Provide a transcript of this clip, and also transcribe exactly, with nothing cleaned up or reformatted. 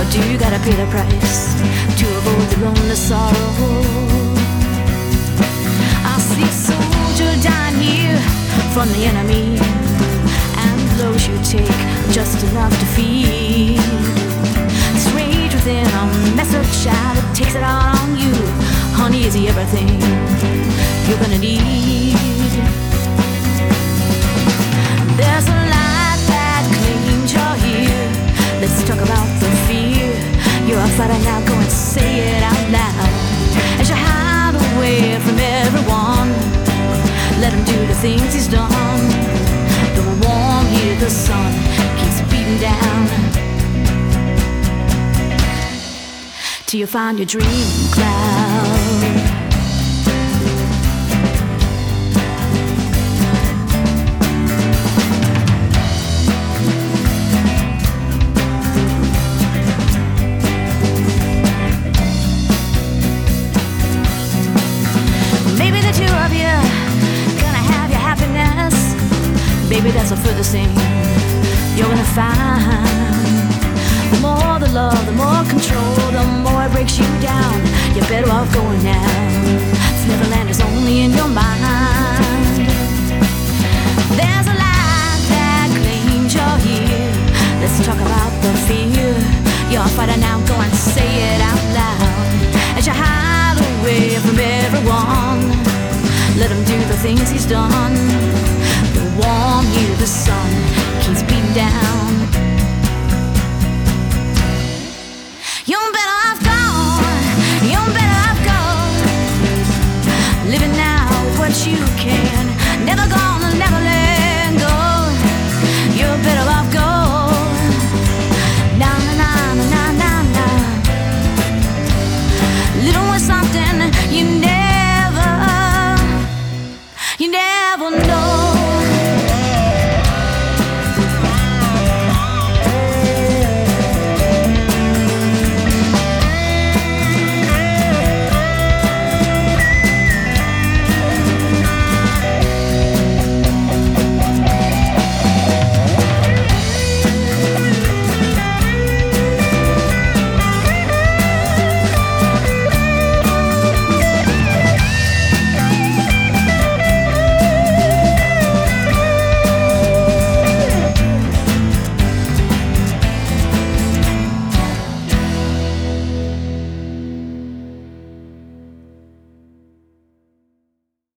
do gotta pay the price to avoid the lonely sorrow. I see a soldier dying here from the enemy, and blows you take just enough to feed. This rage within a message child, it takes it all on you. Honey, is he everything you're gonna need? There's a light that claims you're here. Let's talk about the fear. You're a fighter now, go and say it out loud. As you hide away from everyone, let him do the things he's done. Though warm here, the sun keeps beating down, till you find your dream cloud. Baby, that's the furthest thing you're gonna find. The more the love, the more control, the more it breaks you down. You're better off going now. This Neverland is only in your mind. There's a light that claims you're here. Let's talk about the fear. You're a fighter now, go and say it out loud. As you hide away from everyone, let him do the things he's done.